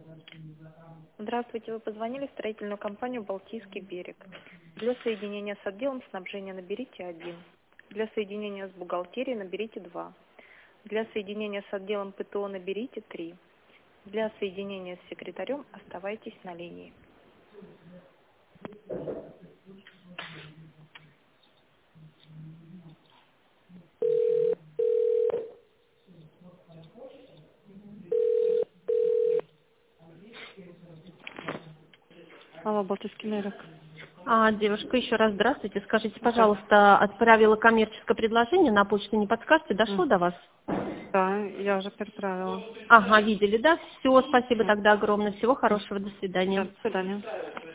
Здравствуйте, вы позвонили в строительную компанию «Балтийский берег». Для соединения с отделом снабжения наберите 1. Для соединения с бухгалтерией наберите 2. Для соединения с отделом ПТО наберите 3. Для соединения с секретарем оставайтесь на линии. Алло, «Балтийский берег». Девушка, еще раз здравствуйте. Скажите, пожалуйста, отправила коммерческое предложение на почту, не подскажете, дошло до вас? Да, я уже переправила. Ага, видели, да? Все, спасибо тогда огромное. Всего хорошего, до Да, свидания. до свидания.